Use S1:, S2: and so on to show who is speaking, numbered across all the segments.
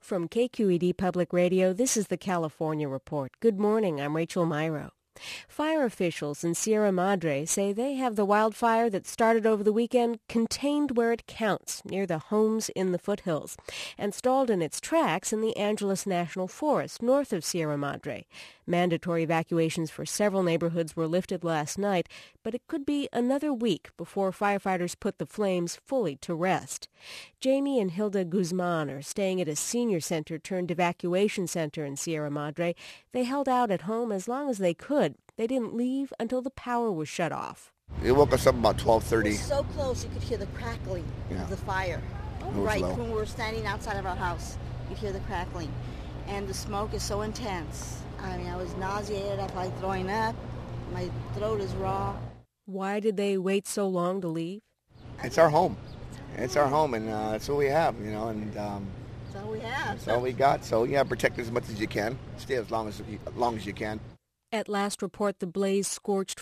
S1: From KQED Public Radio, this is the California Report. Good morning, I'm Rachel Myrow. Fire officials in Sierra Madre say they have the wildfire that started over the weekend contained where it counts, near the homes in the foothills, and stalled in its tracks in the Angeles National Forest, north of Sierra Madre. Mandatory evacuations for several neighborhoods were lifted last night, but it could be another week before firefighters put the flames fully to rest. Jamie and Hilda Guzman are staying at a senior center turned evacuation center in Sierra Madre. They held out at home as long as they could. They didn't leave until the power was shut off.
S2: It woke us up about 12:30.
S3: It was so close you could hear the crackling of the fire. Right when we were standing outside of our house, you'd hear the crackling. And the smoke is so intense. I mean, I was nauseated. I felt like throwing up. My throat is raw.
S1: Why did they wait so long to leave?
S2: It's our home. It's our home, and that's what we have, and
S3: that's all we have.
S2: That's all we got. So, protect as much as you can. Stay as long as you can.
S1: At last report, the blaze scorched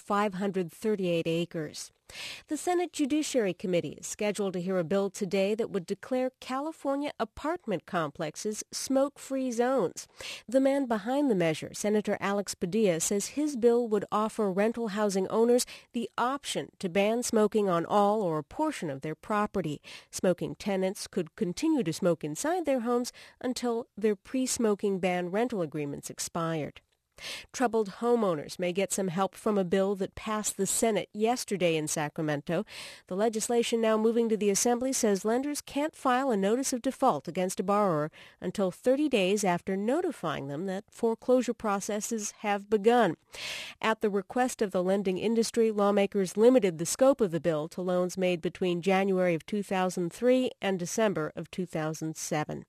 S1: 538 acres. The Senate Judiciary Committee is scheduled to hear a bill today that would declare California apartment complexes smoke-free zones. The man behind the measure, Senator Alex Padilla, says his bill would offer rental housing owners the option to ban smoking on all or a portion of their property. Smoking tenants could continue to smoke inside their homes until their pre-smoking ban rental agreements expired. Troubled homeowners may get some help from a bill that passed the Senate yesterday in Sacramento. The legislation now moving to the Assembly says lenders can't file a notice of default against a borrower until 30 days after notifying them that foreclosure processes have begun. At the request of the lending industry, lawmakers limited the scope of the bill to loans made between January of 2003 and December of 2007.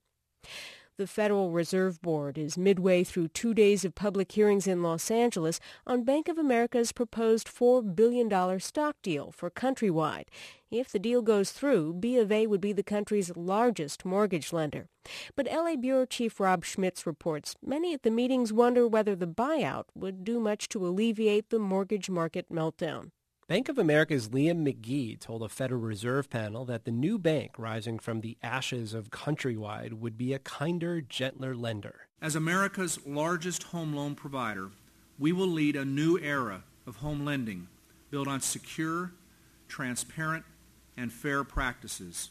S1: The Federal Reserve Board is midway through 2 days of public hearings in Los Angeles on Bank of America's proposed $4 billion stock deal for Countrywide. If the deal goes through, B of A would be the country's largest mortgage lender. But L.A. Bureau Chief Rob Schmitz reports many at the meetings wonder whether the buyout would do much to alleviate the mortgage market meltdown.
S4: Bank of America's Liam McGee told a Federal Reserve panel that the new bank rising from the ashes of Countrywide would be a kinder, gentler lender.
S5: As America's largest home loan provider, we will lead a new era of home lending built on secure, transparent, and fair practices,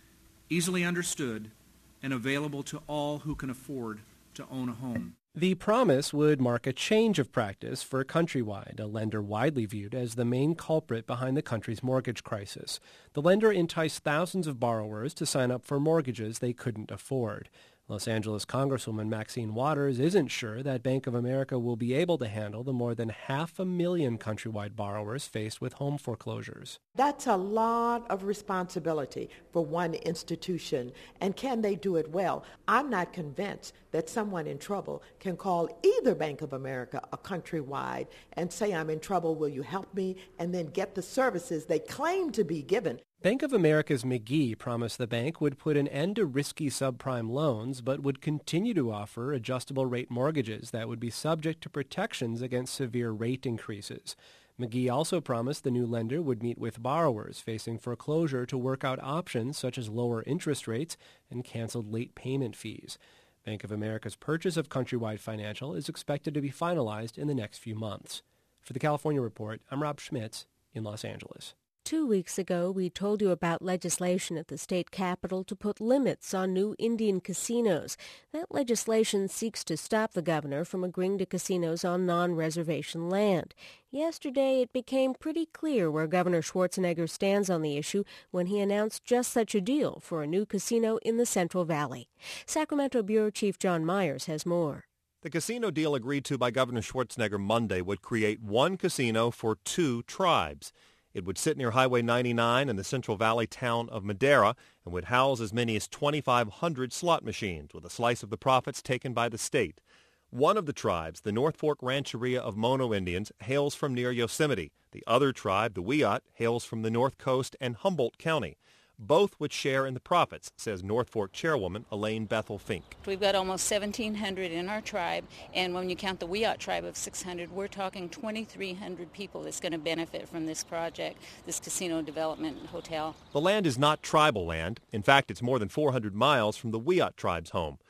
S5: easily understood and available to all who can afford to own a home.
S4: The promise would mark a change of practice for Countrywide, a lender widely viewed as the main culprit behind the country's mortgage crisis. The lender enticed thousands of borrowers to sign up for mortgages they couldn't afford. Los Angeles Congresswoman Maxine Waters isn't sure that Bank of America will be able to handle the more than 500,000 Countrywide borrowers faced with home foreclosures.
S6: That's a lot of responsibility for one institution, and can they do it well? I'm not convinced that someone in trouble can call either Bank of America or Countrywide and say, I'm in trouble, will you help me? And then get the services they claim to be given.
S4: Bank of America's McGee promised the bank would put an end to risky subprime loans, but would continue to offer adjustable rate mortgages that would be subject to protections against severe rate increases. McGee also promised the new lender would meet with borrowers facing foreclosure to work out options such as lower interest rates and canceled late payment fees. Bank of America's purchase of Countrywide Financial is expected to be finalized in the next few months. For the California Report, I'm Rob Schmitz in Los Angeles.
S1: 2 weeks ago, we told you about legislation at the state capitol to put limits on new Indian casinos. That legislation seeks to stop the governor from agreeing to casinos on non-reservation land. Yesterday, it became pretty clear where Governor Schwarzenegger stands on the issue when he announced just such a deal for a new casino in the Central Valley. Sacramento Bureau Chief John Myers has more.
S7: The casino deal agreed to by Governor Schwarzenegger Monday would create one casino for two tribes. It would sit near Highway 99 in the Central Valley town of Madera and would house as many as 2,500 slot machines, with a slice of the profits taken by the state. One of the tribes, the North Fork Rancheria of Mono Indians, hails from near Yosemite. The other tribe, the Wiyot, hails from the North Coast and Humboldt County. Both would share in the profits, says North Fork chairwoman Elaine Bethel Fink.
S8: We've got almost 1,700 in our tribe, and when you count the Wiyot tribe of 600, we're talking 2,300 people that's going to benefit from this project, this casino development hotel.
S7: The land is not tribal land. In fact, it's more than 400 miles from the Wiyot tribe's home.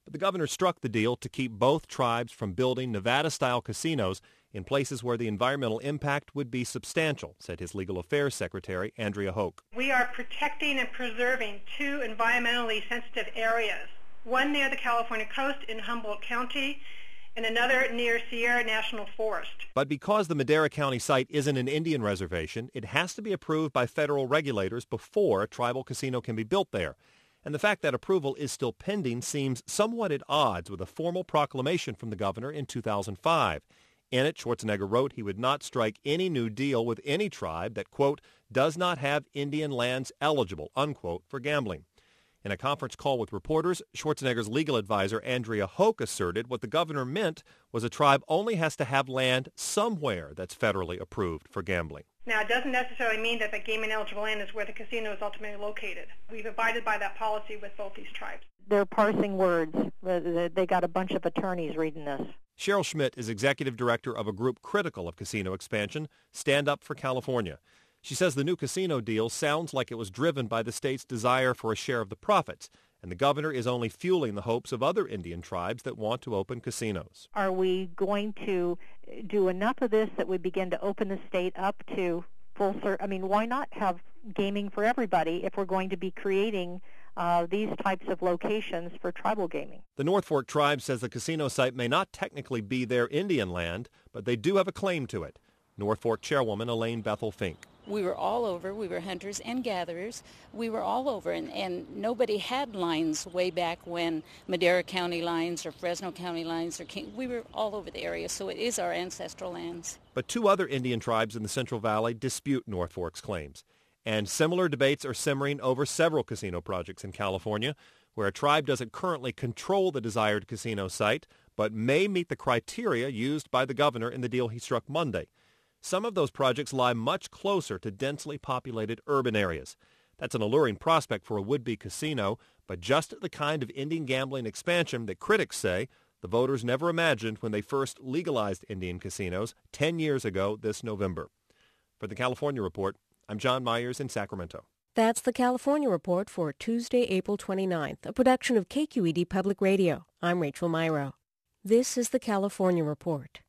S7: But the governor struck the deal to keep both tribes from building Nevada-style casinos in places where the environmental impact would be substantial, said his Legal Affairs Secretary, Andrea Hoke.
S9: We are protecting and preserving two environmentally sensitive areas, one near the California coast in Humboldt County and another near Sierra National Forest.
S7: But because the Madera County site isn't an Indian reservation, it has to be approved by federal regulators before a tribal casino can be built there. And the fact that approval is still pending seems somewhat at odds with a formal proclamation from the governor in 2005. In it, Schwarzenegger wrote he would not strike any new deal with any tribe that, quote, does not have Indian lands eligible, unquote, for gambling. In a conference call with reporters, Schwarzenegger's legal advisor, Andrea Hoke, asserted what the governor meant was a tribe only has to have land somewhere that's federally approved for gambling.
S9: Now, it doesn't necessarily mean that the gaming-eligible land is where the casino is ultimately located. We've abided by that policy with both these tribes.
S10: They're parsing words. They got a bunch of attorneys reading this.
S7: Cheryl Schmidt is executive director of a group critical of casino expansion, Stand Up for California. She says the new casino deal sounds like it was driven by the state's desire for a share of the profits, and the governor is only fueling the hopes of other Indian tribes that want to open casinos.
S10: Are we going to do enough of this that we begin to open the state up to full I mean, why not have gaming for everybody if we're going to be creating these types of locations for tribal gaming?
S7: The North Fork tribe says the casino site may not technically be their Indian land, but they do have a claim to it. North Fork chairwoman Elaine Bethel Fink.
S8: We were all over. We were hunters and gatherers. We were all over, and nobody had lines way back when Madera County lines or Fresno County lines or we were all over the area, so it is our ancestral lands.
S7: But two other Indian tribes in the Central Valley dispute North Fork's claims. And similar debates are simmering over several casino projects in California, where a tribe doesn't currently control the desired casino site, but may meet the criteria used by the governor in the deal he struck Monday. Some of those projects lie much closer to densely populated urban areas. That's an alluring prospect for a would-be casino, but just the kind of Indian gambling expansion that critics say the voters never imagined when they first legalized Indian casinos 10 years ago this November. For the California Report, I'm John Myers in Sacramento.
S1: That's the California Report for Tuesday, April 29th, a production of KQED Public Radio. I'm Rachel Myro. This is the California Report.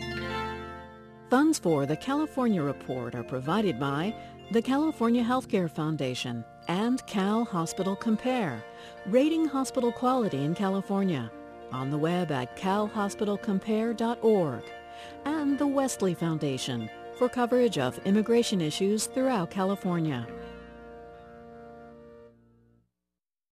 S11: Funds for the California Report are provided by the California Healthcare Foundation and Cal Hospital Compare, rating hospital quality in California. On the web at calhospitalcompare.org. And the Wesley Foundation for coverage of immigration issues throughout California.